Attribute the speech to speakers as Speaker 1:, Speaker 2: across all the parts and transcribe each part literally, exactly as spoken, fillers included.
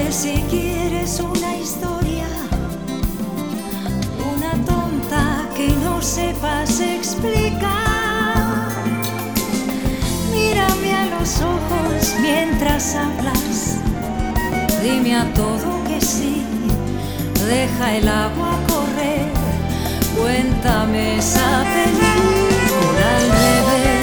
Speaker 1: Si quieres una historia, una tonta que no sepas explicar, mírame a los ojos mientras hablas, dime a todo que sí, deja el agua correr, cuéntame esa película al revés.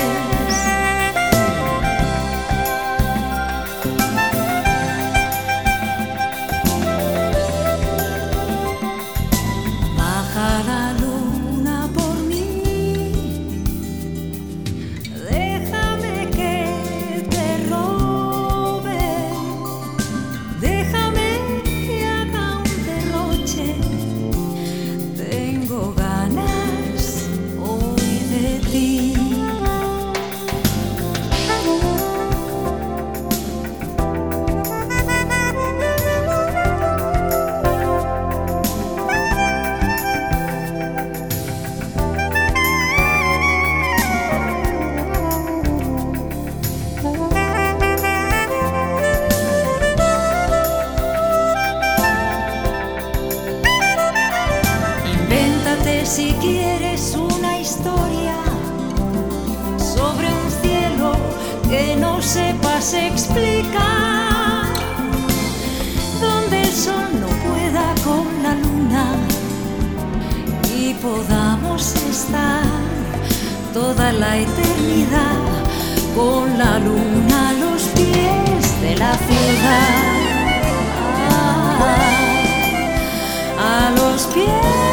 Speaker 1: Si quieres una historia sobre un cielo que no sepas explicar, donde el sol no pueda con la luna y podamos estar toda la eternidad con la luna a los pies de la ciudad, ah, a los pies